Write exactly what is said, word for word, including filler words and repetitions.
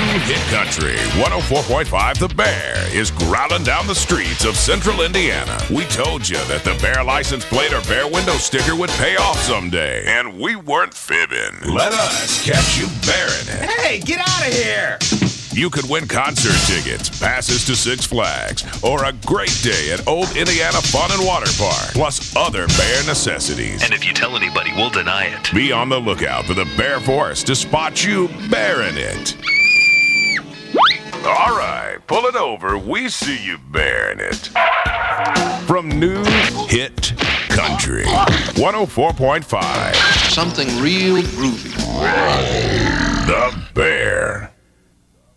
Hit Country one oh four point five The Bear is growling down the streets of central Indiana. We told you that the Bear license plate or Bear window sticker would pay off someday, and we weren't fibbing. Let us catch you bearing it. Hey, get out of here! You could win concert tickets, passes to Six Flags, or a great day at Old Indiana Fun and Water Park, plus other Bear necessities. And if you tell anybody, we'll deny it. Be on the lookout for the Bear Force to spot you bearing it. All right, pull it over. We see you bearing it. From New Hit Country one oh four point five. Something real groovy.